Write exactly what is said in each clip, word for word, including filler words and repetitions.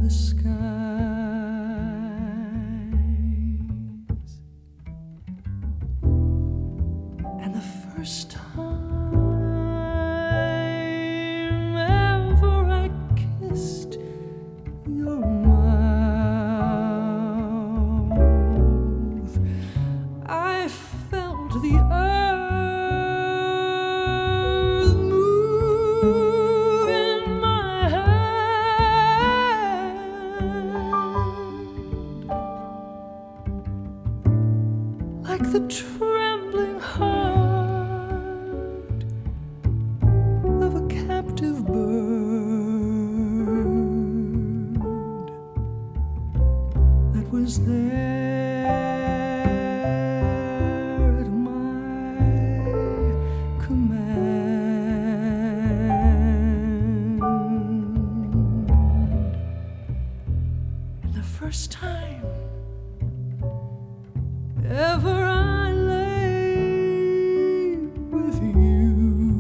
the skies. And the first time ever I kissed your mouth, I felt the earth move in my hand, like the trembling heart of a captive bird that was there at my command. And the first time ever I lay with you,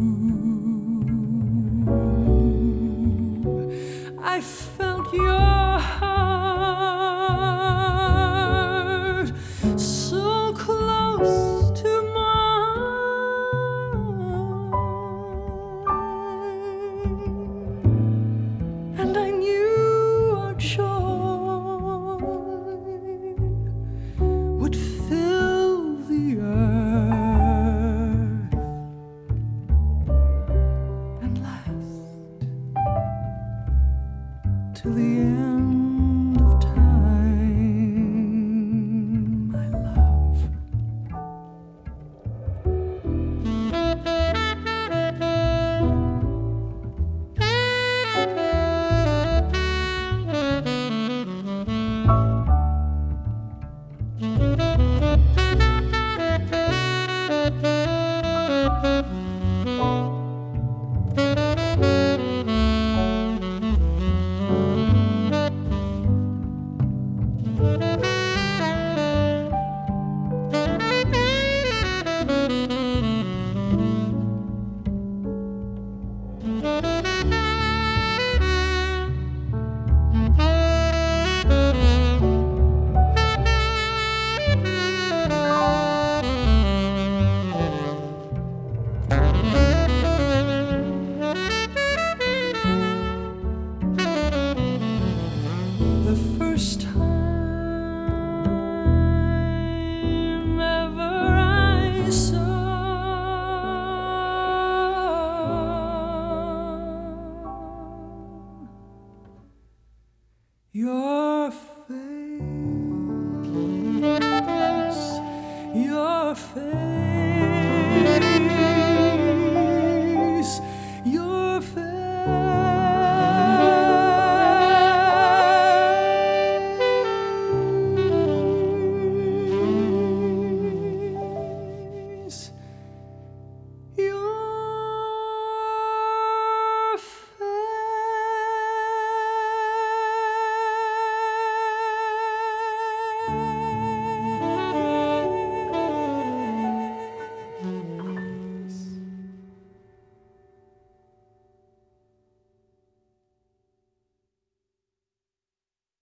I felt your heart so close to mine, and I knew our joy would fill the earth and last till the end of time, my love. The first time ever I saw your face, your face.